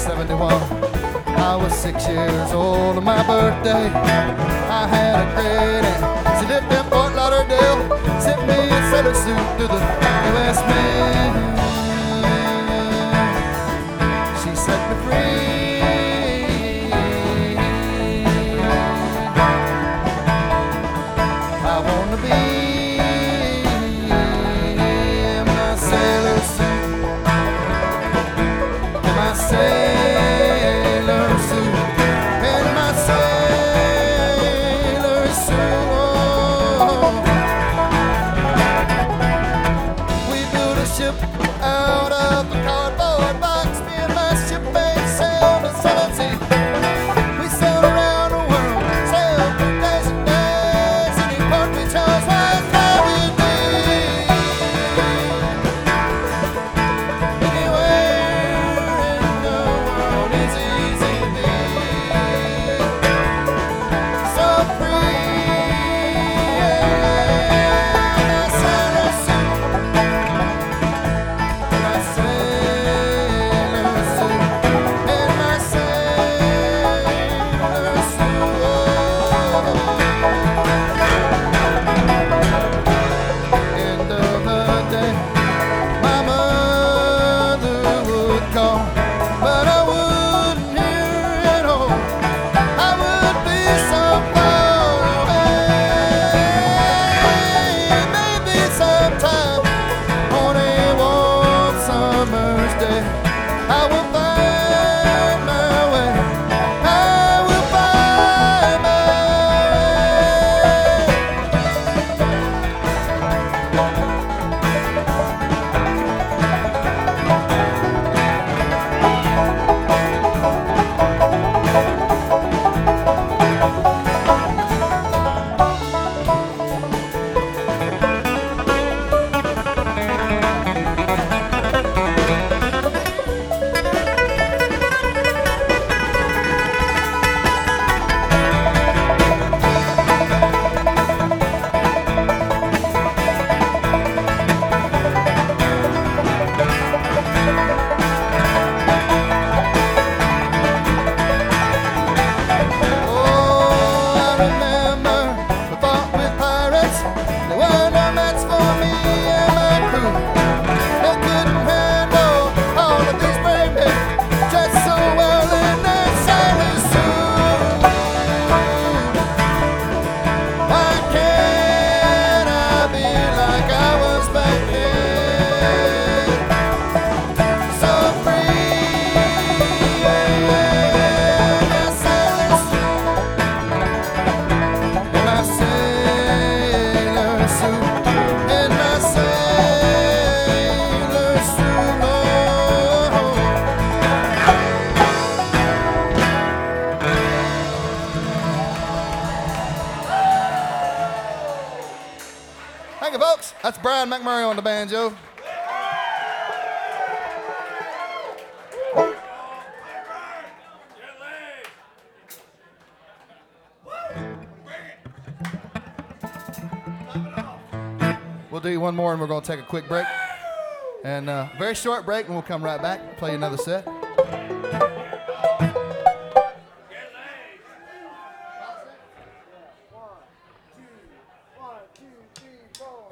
1971. I was 6 years old on my birthday. I had a great aunt. She lived in Fort Lauderdale. Sent me a sailor suit to the U.S. Mint. She set me free. I wanna be in my sailor suit. In my sailor suit. In my sailor suit. Oh. We built a ship out of a cardboard box. Me and my shipmate sailed the seven seas. We sailed around the world, sailed for days and days. Any port we chose was where we'd be. Anywhere in the world is easy to be. So free, my sailor suit. My sailor suit. In my sailor suit. End of the day, my mother would call, but I wouldn't hear at all. I would be so far away. Maybe sometime on a warm summer's day, I will find my way. I will find my Thank you, folks. That's Brian McMurray on the banjo. We'll do one more and we're going to take a quick break. And very short break and we'll come right back, play you another set.